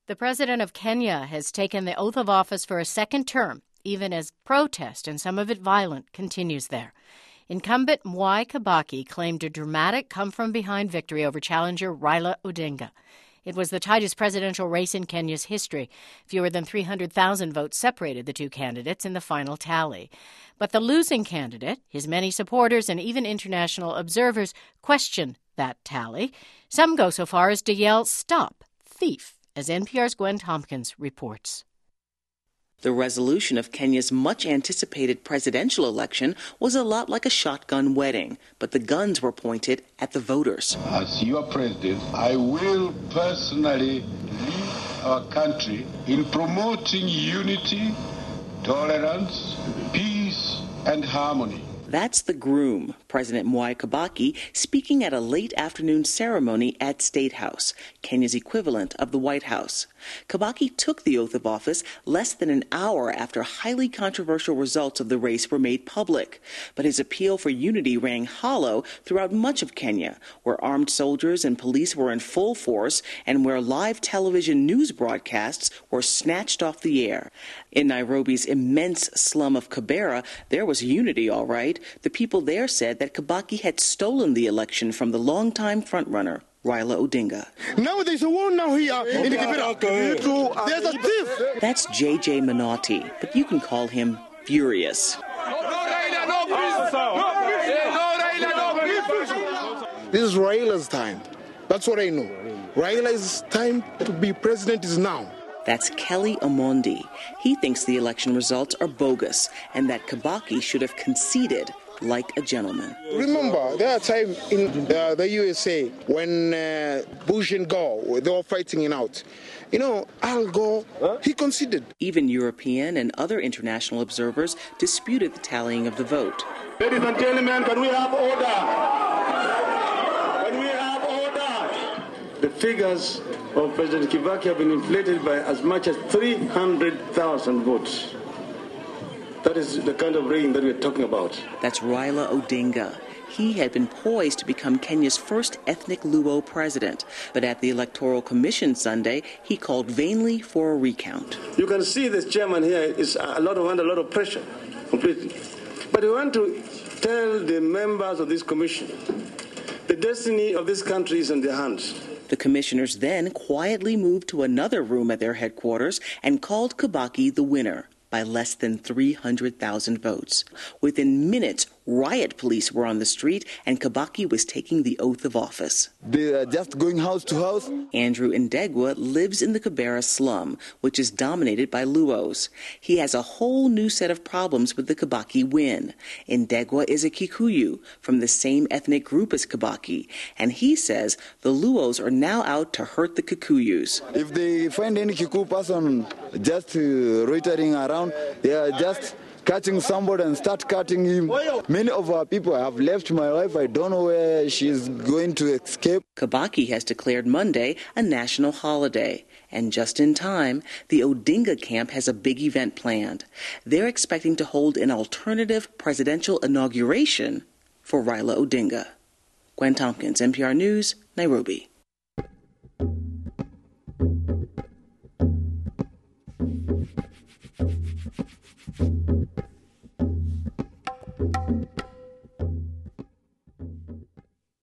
The president of Kenya has taken the oath of office for a second term, even as protest, and some of it violent, continues there. Incumbent Mwai Kibaki claimed a dramatic come-from-behind victory over challenger Raila Odinga. It was the tightest presidential race in Kenya's history. Fewer than 300,000 votes separated the two candidates in the final tally. But the losing candidate, his many supporters, and even international observers question that tally. Some go so far as to yell, "Stop, thief," as NPR's Gwen Tompkins reports. The resolution of Kenya's much-anticipated presidential election was a lot like a shotgun wedding, but the guns were pointed at the voters. As your president, I will personally lead our country in promoting unity, tolerance, peace, and harmony. That's the groom, President Mwai Kibaki, speaking at a late afternoon ceremony at State House, Kenya's equivalent of the White House. Kibaki took the oath of office less than an hour after highly controversial results of the race were made public. But his appeal for unity rang hollow throughout much of Kenya, where armed soldiers and police were in full force and where live television news broadcasts were snatched off the air. In Nairobi's immense slum of Kibera, there was unity, all right. The people there said that Kibaki had stolen the election from the longtime frontrunner, Raila Odinga. Now there's a war now here in the Kibera. There's a thief. That's J.J. Menotti, but you can call him furious. This is Raila's time. That's what I know. Raila's time to be president is now. That's Kelly Omondi. He thinks the election results are bogus and that Kibaki should have conceded like a gentleman. Remember, there are times in the USA when Bush and Gore, they were fighting it out. You know, Al Gore, he conceded. Even European and other international observers disputed the tallying of the vote. Ladies and gentlemen, can we have order? Can we have order? The figures of President Kibaki have been inflated by as much as 300,000 votes. That is the kind of rating that we're talking about. That's Raila Odinga. He had been poised to become Kenya's first ethnic Luo president, but at the Electoral Commission Sunday, he called vainly for a recount. You can see this chairman here is under a lot of pressure, completely. But we want to tell the members of this commission, the destiny of this country is in their hands. The commissioners then quietly moved to another room at their headquarters and called Kibaki the winner by less than 300,000 votes. Within minutes, riot police were on the street and Kibaki was taking the oath of office. They are just going house to house. Andrew Ndegwa lives in the Kibera slum, which is dominated by Luos. He has a whole new set of problems with the Kibaki win. Ndegwa is a Kikuyu from the same ethnic group as Kibaki, and he says the Luos are now out to hurt the Kikuyus. If they find any Kikuyu person just loitering around, they are just catching somebody and start cutting him. Many of our people have left my wife. I don't know where she's going to escape. Kibaki has declared Monday a national holiday. And just in time, the Odinga camp has a big event planned. They're expecting to hold an alternative presidential inauguration for Raila Odinga. Gwen Tompkins, NPR News, Nairobi.